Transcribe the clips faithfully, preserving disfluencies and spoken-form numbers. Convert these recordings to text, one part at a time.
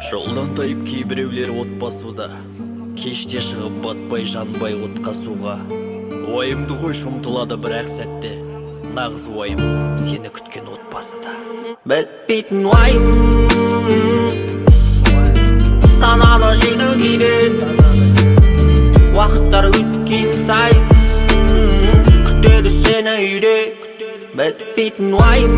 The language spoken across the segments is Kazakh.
Жолдан тайып кейбіреулер от басуда, кеште шығып батпай жанбай отқа суға. Уайымды қой шұмтылады бірақ сәтте, нағыз уайым сені күткен отбасыда. Бітпейтін уайым сананы жейді кейде, уақыттар өткен сайын күтеді сені үйде. Бітпейтін уайым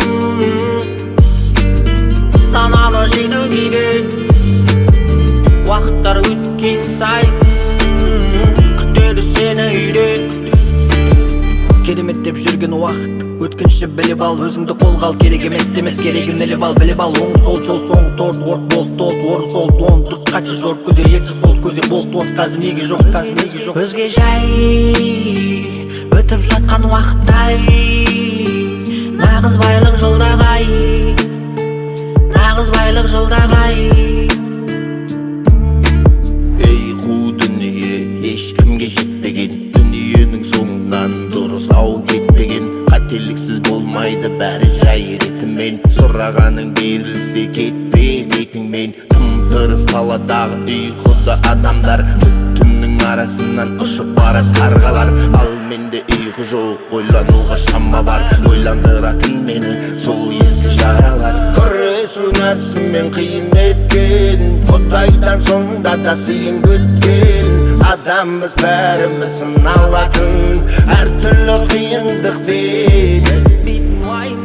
сананы жейді кейде, уақыттар өткен сайын күтеді сені үйде. Керемет деп жүрген уақыт өткінші біліп ал, өзіңді қолға ал, керек емес демес керегін іліп ал, біліп ал. Оң сол жол соңғы торт, орт болт тот, орын сол тон, дұрыс қачы жорт көде, ерті сол көзе болт от, қазір неге жоқ, қазір неге жоқ. Өзге жай өтіп жатқан уақыттай, нағыз байлық жылдағай, нағыз байлық жылдағай. Ей қу дүние, ешкімге жетпеген, дүниенің соңынан дұрыс ау кетпеген. Қателіксіз болмайды бәрі жай ретімен, сұрағаның берілсе кетпе бетіңмен. Тым тырыс қаладағы ұйқыда адамдар, түннің арасынан ұшып барат қарғалар. Ал менде ұйқы жоқ, ойлануға шама бар, ойландыратын мені сол ескі жаралар. Күресу нәпсімен қиын еткен, Құдайдан соңда да сыйын күткен. Адамбыз бәріміз сыналатын, әртүрлі қиындықпен. Бітпейтін уайым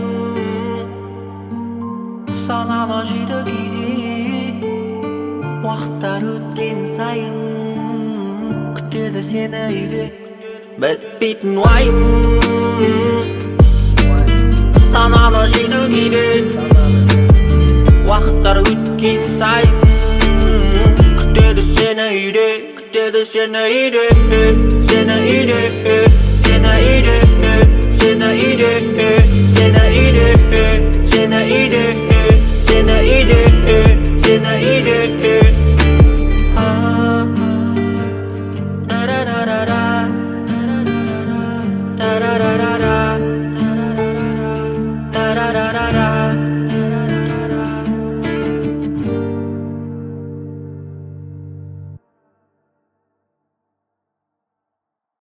сананы жейді кейде, уақыттар өткен сайын күтеді сені үйде. Бітпейтін уайым сананы жейді кейде, уақыттар өткен сайын күтеді сені үйде. Күтеді сені үйде, сені үйде, сені үйде, сені үйде, сені үйде.